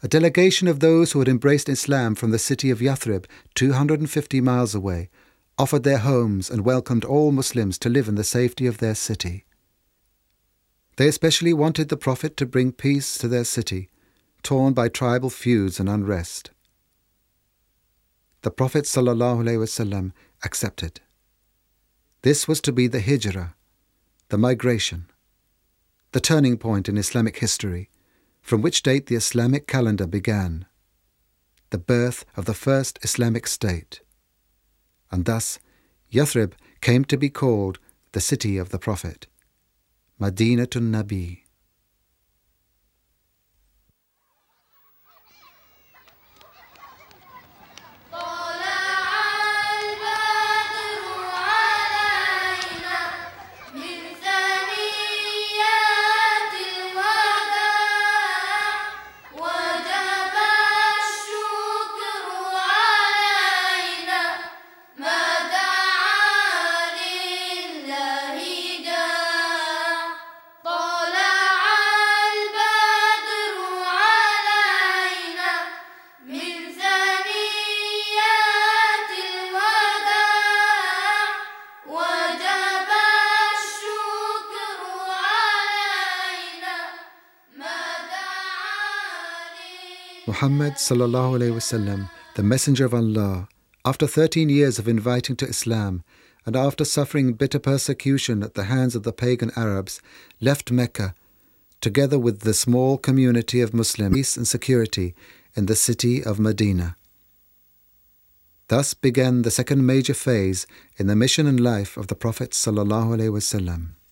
A delegation of those who had embraced Islam from the city of Yathrib, 250 miles away, offered their homes and welcomed all Muslims to live in the safety of their city. They especially wanted the Prophet to bring peace to their city, torn by tribal feuds and unrest. The Prophet ﷺ accepted. This was to be the hijrah, the migration, the turning point in Islamic history, from which date the Islamic calendar began, the birth of the first Islamic state. And thus, Yathrib came to be called the city of the Prophet, Madinatun Nabi. Muhammad sallallahu alayhi wasallam, the Messenger of Allah, after 13 years of inviting to Islam and after suffering bitter persecution at the hands of the pagan Arabs, left Mecca together with the small community of Muslims, peace and security in the city of Medina. Thus began the second major phase in the mission and life of the Prophet sallallahu alayhi wasallam.